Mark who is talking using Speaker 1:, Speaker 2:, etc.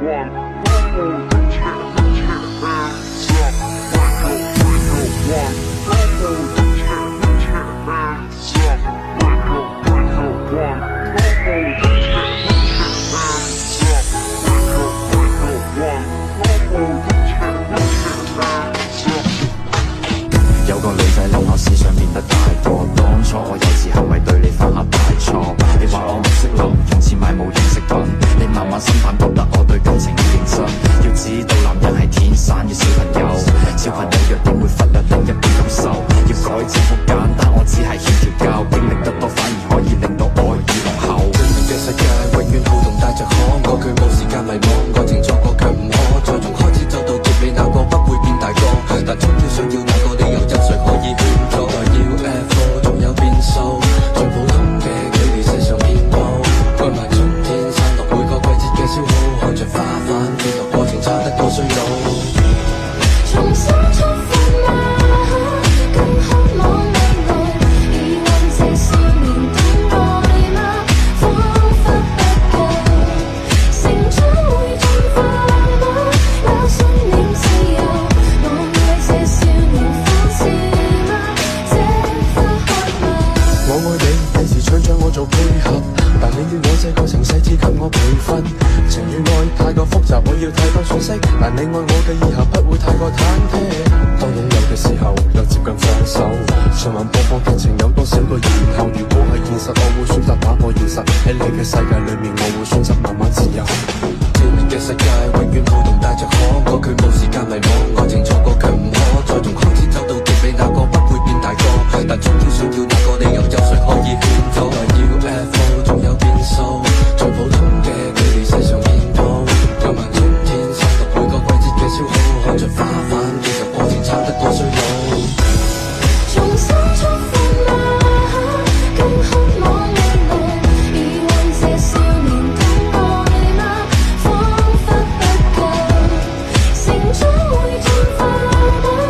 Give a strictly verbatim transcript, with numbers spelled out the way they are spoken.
Speaker 1: 有個女仔令我思想變得大過，當初我幼稚行為對你犯下大錯。你話我唔識諗，用錢買冇用飾品，你慢慢心淡，覺得我對感情要認真。要知道男人係天生嘅小朋友，小朋友弱點會忽略另一邊感受。要改正好簡單，我只係欠條教，經歷得多反而可以令到愛意濃厚。對面嘅世界永遠好動帶着可愛，佢冇時間迷惘，愛情錯過卻唔可，再從開始走到結尾，那個不會變大個，但終於想要那個理由，有誰可以勸阻？來 U F O 仲有變數，最普通嘅距離世上遍佈，愛埋春天散落每個季節嘅消耗，看着花瓣跌落過程差得多衰老。
Speaker 2: 重新出發嗎？更渴望未來，疑問這少年等愛嗎？彷彿不夠，成長會進化嗎？有信念自由，我愛這少年放肆嗎？這顆渴望。
Speaker 3: 我愛你，你時唱將我做配合，但你與我這個情細緻給我培訓。情與愛太過複雜，我要太多信息，但你愛我嘅以後不會太過忐忑。當擁有嘅時候，又接近放手。循環播放劇情有多少個然後？如果係現實，我會選擇打破現實。喺你嘅世界裏面，我會選擇慢慢自由。